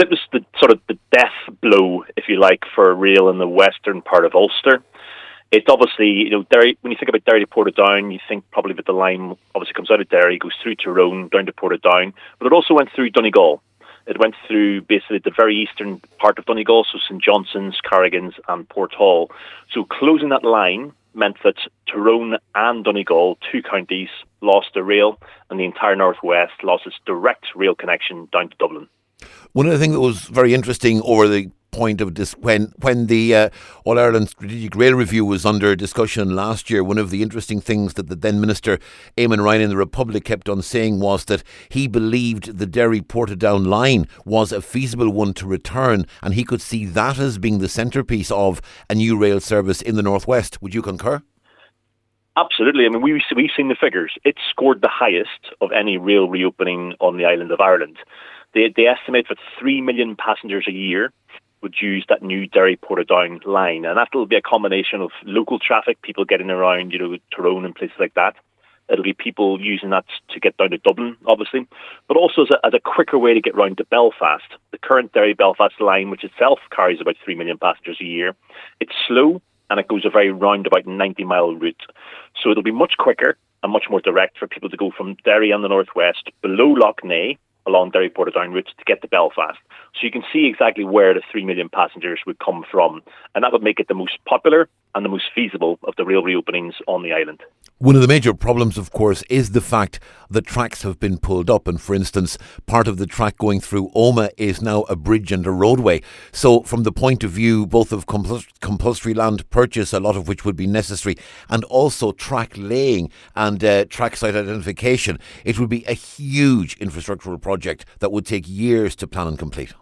It was the sort of the death blow, if you like, for rail in the western part of Ulster. It's obviously, Derry, when you think about Derry to Portadown, you think probably that the line obviously comes out of Derry, goes through Tyrone, down to Portadown, but it also went through Donegal. It went through basically the very eastern part of Donegal, so St Johnston's, Carrigan's and Porthall. So closing that line meant that Tyrone and Donegal, two counties, lost their rail, and the entire northwest lost its direct rail connection down to Dublin. One of the things that was very interesting over the point of this, when the All Ireland Strategic Rail Review was under discussion last year, one of the interesting things that the then Minister Eamon Ryan in the Republic kept on saying was that he believed the Derry-Portadown line was a feasible one to return, and he could see that as being the centrepiece of a new rail service in the northwest. Would you concur? Absolutely. I mean, we've seen the figures. It scored the highest of any rail reopening on the island of Ireland. They estimate that 3 million passengers a year would use that new Derry-Portadown line. And that'll be a combination of local traffic, people getting around, Tyrone and places like that. It'll be people using that to get down to Dublin, obviously, but also as a quicker way to get round to Belfast. The current Derry-Belfast line, which itself carries about 3 million passengers a year, it's slow and it goes a very roundabout 90-mile route. So it'll be much quicker and much more direct for people to go from Derry and the northwest below Lough Neagh along Derry-Portadown route to get to Belfast. So you can see exactly where the 3 million passengers would come from. And that would make it the most popular and the most feasible of the rail reopenings on the island. One of the major problems, of course, is the fact that tracks have been pulled up. And for instance, part of the track going through Omagh is now a bridge and a roadway. So from the point of view both of compulsory land purchase, a lot of which would be necessary, and also track laying and track site identification, it would be a huge infrastructural project that would take years to plan and complete.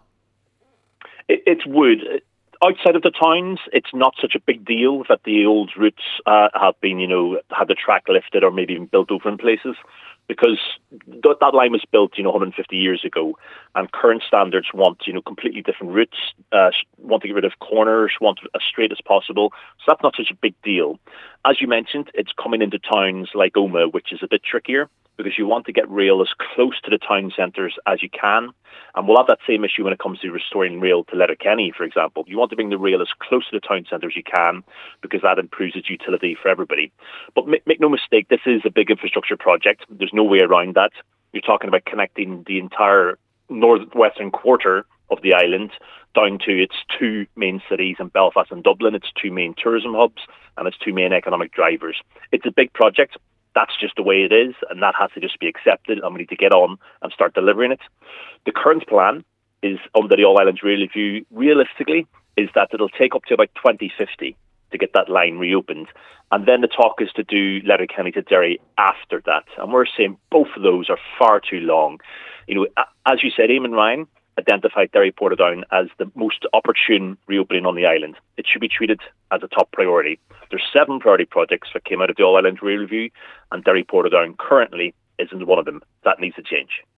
It would. Outside of the towns, it's not such a big deal that the old routes have been, had the track lifted or maybe even built over in places, because that line was built, 150 years ago, and current standards want, completely different routes, want to get rid of corners, want as straight as possible. So that's not such a big deal. As you mentioned, it's coming into towns like Omagh, which is a bit trickier, because you want to get rail as close to the town centres as you can. And we'll have that same issue when it comes to restoring rail to Letterkenny, for example. You want to bring the rail as close to the town centre as you can, because that improves its utility for everybody. But make no mistake, this is a big infrastructure project. There's no way around that. You're talking about connecting the entire northwestern quarter of the island down to its two main cities in Belfast and Dublin, its two main tourism hubs, and its two main economic drivers. It's a big project. That's just the way it is, and that has to just be accepted, and we need to get on and start delivering it. The current plan is, under the All Ireland Rail Review, realistically, is that it'll take up to about 2050 to get that line reopened. And then the talk is to do Letterkenny to Derry after that. And we're saying both of those are far too long. As you said, Eamon Ryan identified Derry-Portadown as the most opportune reopening on the island. It should be treated as a top priority. There's 7 priority projects that came out of the All Ireland Rail Review, and Derry-Portadown currently isn't one of them. That needs to change.